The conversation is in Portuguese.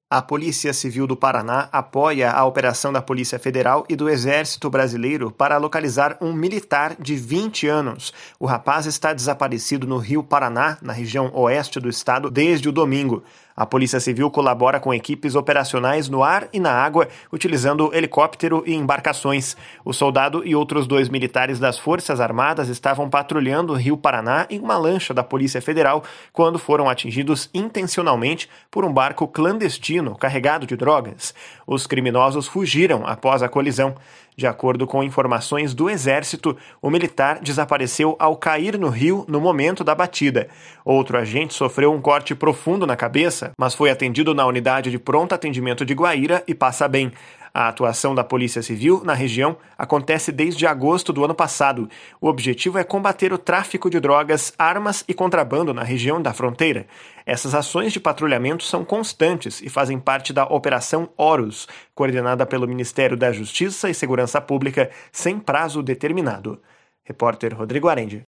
A Polícia Civil do Paraná apoia a operação da Polícia Federal e do Exército Brasileiro para localizar um militar de 20 anos. O rapaz está desaparecido no Rio Paraná, na região oeste do estado, desde o domingo. A Polícia Civil colabora com equipes operacionais no ar e na água, utilizando helicóptero e embarcações. O soldado e outros 2 militares das Forças Armadas estavam patrulhando o Rio Paraná em uma lancha da Polícia Federal quando foram atingidos intencionalmente por um barco clandestino carregado de drogas. Os criminosos fugiram após a colisão. De acordo com informações do Exército, o militar desapareceu ao cair no rio no momento da batida. Outro agente sofreu um corte profundo na cabeça, mas foi atendido na unidade de pronto atendimento de Guaíra e passa bem. A atuação da Polícia Civil na região acontece desde agosto do ano passado. O objetivo é combater o tráfico de drogas, armas e contrabando na região da fronteira. Essas ações de patrulhamento são constantes e fazem parte da Operação Horus, coordenada pelo Ministério da Justiça e Segurança Pública, sem prazo determinado. Repórter Rodrigo Arendi.